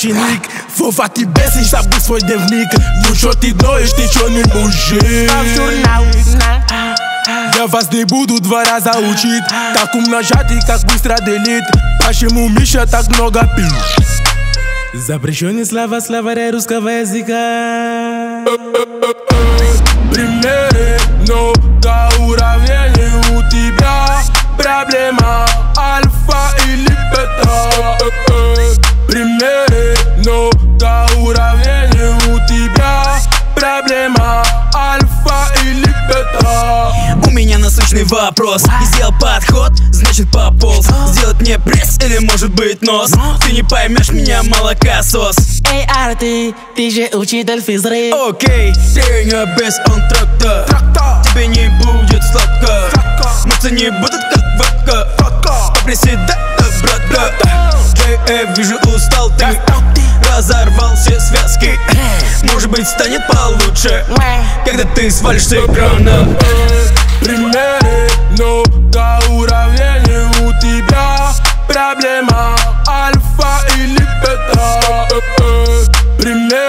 chinic. Vova ti besi, sabui svoj dnevnik. Mucho ti doiš, ничего не мужик. Я вас не буду 2 раза учить, как умножать и как быстро делить. Почему Миша так много пил? Запрещенные слова, словаря русского языка. Примеры, но до уровня у тебя проблема альфа или бета. Примеры, но до уровня у тебя проблема альфа или бета. У меня насущный вопрос. Сделал подход, значит пополз. Сделать мне пресс или может быть нос? Ты не поймешь меня, молокосос. Эй, Арти, ты же учитель физры. Окей, тренер без антракта. Тебе не будет сладко. Мыться не будут как водка. Поприседай, брат. Вижу, устал ты. Разорвал все связки. Может быть, станет получше, когда ты свалишь с экрана. Примеры, но до уровня у тебя проблема альфа или бета. Примеры.